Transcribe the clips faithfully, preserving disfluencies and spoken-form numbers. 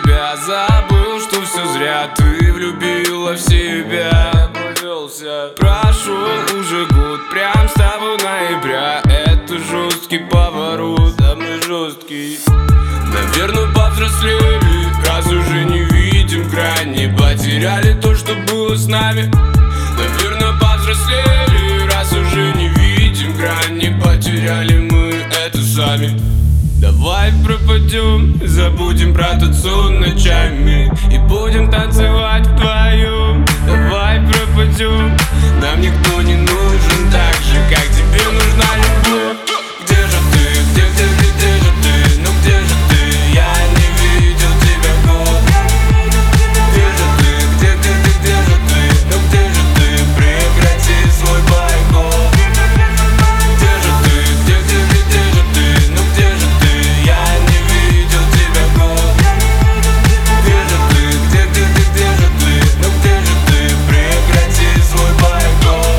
тебя. Забыл, что все зря, ты влюбила в себя. Повелся, прошел уже год, прям с того ноября. Это жесткий поворот, самый жесткий. Наверное, повзрослели, раз уже не видим грани. Потеряли то, что было с нами. Наверное, повзрослели, раз уже не видим грани. Потеряли мы это сами. Давай пропадем, забудем про тот сон ночами и будем танцевать вдвоем. Давай пропадем, нам никто не нужен так же, как тебе нужна любовь. Где же ты, где, где, где, где же ты, ну где же ты, я не видел тебя год. Где же ты, где, где, где, где же ты, ну где же ты, прекрати свой бойкот. Где же ты, где, где, где, где же ты, ну где же ты, я не видел тебя год. Где же ты, где, где, где, где же ты, ну где же ты, прекрати свой бойкот.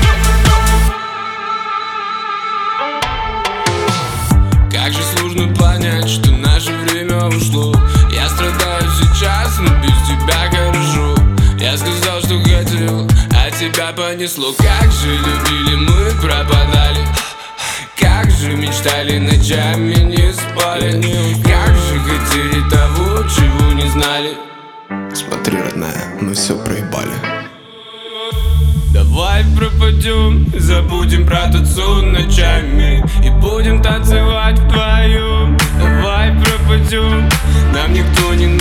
Как же сложно понять, что наше время ушло. Я страдаю сейчас, но без тебя хорошо. Я сказал, что хотел, а тебя понесло. Как же любили мы, пропадали. Как же мечтали, ночами не спали. Как же хотели того, чего не знали. Смотри, родная, мы все проебали. Давай пропадем, забудем про тот сон ночами и будем танцевать вдвоем. Давай пропадем, нам никто не нужен.